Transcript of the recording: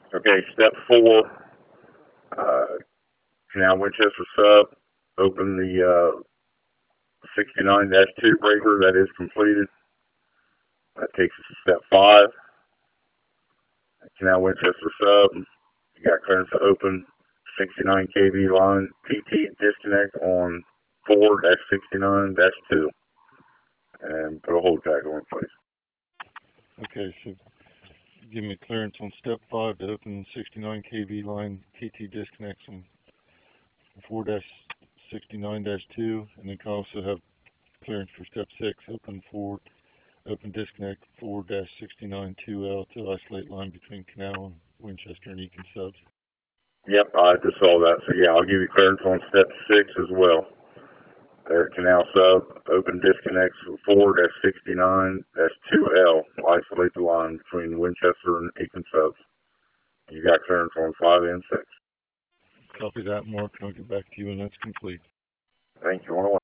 Okay, step 4, Canal Winchester sub, open the 69-2 breaker. That is completed. That takes us to step 5. Canal Winchester sub, you got clearance to open 69 kV line PT disconnect on 4-69-2 and put a hold tackle in place. Okay, so give me clearance on step 5 to open 69 kV line PT disconnects on 4-69-2, and then can also have clearance for step 6, open disconnect 4-69-2L to isolate line between Canal and Winchester and Eakin subs. Yep, I just saw that. So yeah, I'll give you clearance on step 6 as well. There, Canal sub, open disconnects 4-69-2L. Isolate the line between Winchester and Eakin subs. You got clearance on 5 and 6. Copy that, Mark, and I'll get back to you when that's complete. Thank you.